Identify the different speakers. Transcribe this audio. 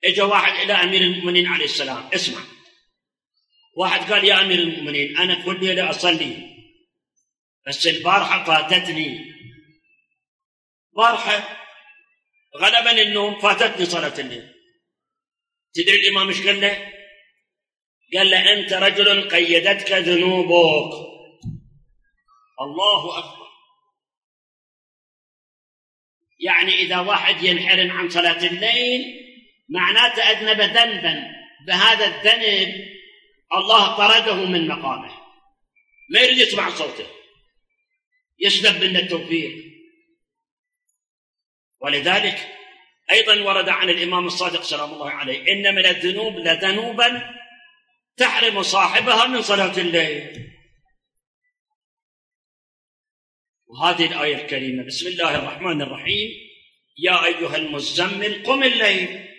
Speaker 1: اجى واحد إلى أمير المؤمنين عليه السلام، اسمع، واحد قال: يا أمير المؤمنين، أنا كل ليلة أصلي، بس البارحة فاتتني، بارحة غلبني النوم، فاتتني صلاة الليل. تدري الإمام ايش قال له؟ قال له: أنت رجل قيدتك ذنوبك. الله أكبر. يعني إذا واحد ينحرم عن صلاة الليل معناته أذنب ذنبا، بهذا الذنب الله طرده من مقامه، ما يريد يسمع صوته، يسلب من التوفيق. ولذلك أيضا ورد عن الإمام الصادق سلام الله عليه: إن من الذنوب لذنوبا تحرم صاحبها من صلاة الليل. وهذه الآية الكريمة: بسم الله الرحمن الرحيم، يا أيها المزمل قم الليل